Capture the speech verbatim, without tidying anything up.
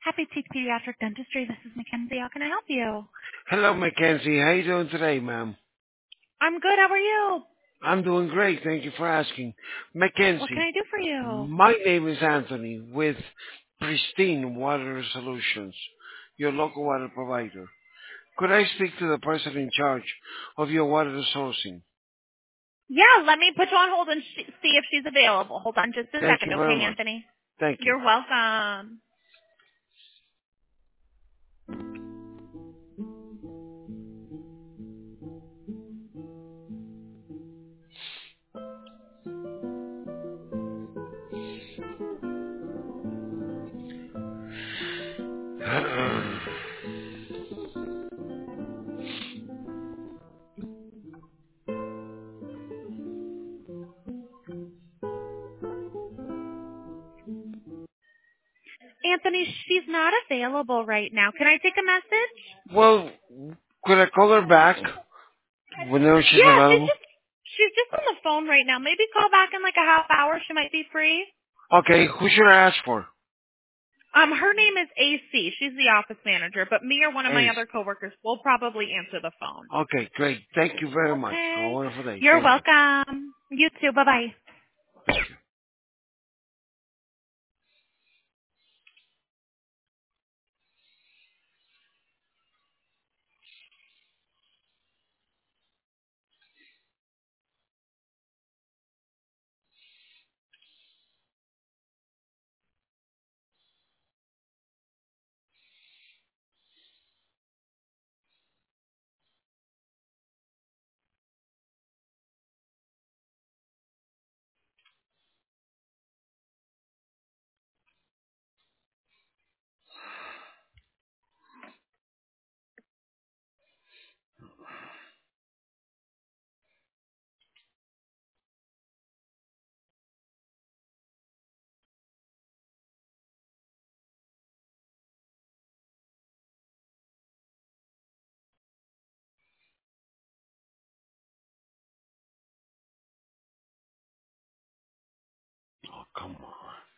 Happy Teeth Pediatric Dentistry. This is Mackenzie. How can I help you? Hello, Mackenzie. How you doing today, ma'am? I'm good. How are you? I'm doing great. Thank you for asking. What can Mackenzie, I do for you? my name is Anthony with Pristine Water Solutions, your local water provider. Could I speak to the person in charge of your water sourcing? Yeah, let me put you on hold and sh- see if she's available. Hold on just a Thank second, you very okay, much. Anthony? Thank you. You're welcome. Anthony, she's not available right now. Can I take a message? Well, could I call her back whenever she's Yeah, she's available? just she's just on the phone right now. Maybe call back in like a half hour. She might be free. Okay, who should I ask for? Um, her name is A C. She's the office manager, but me or one of my Ace. other coworkers will probably answer the phone. Okay, great. Thank you very much. Have a Okay. wonderful day. You're Thank you. welcome. You too. Bye bye. Thank you. Oh, come on.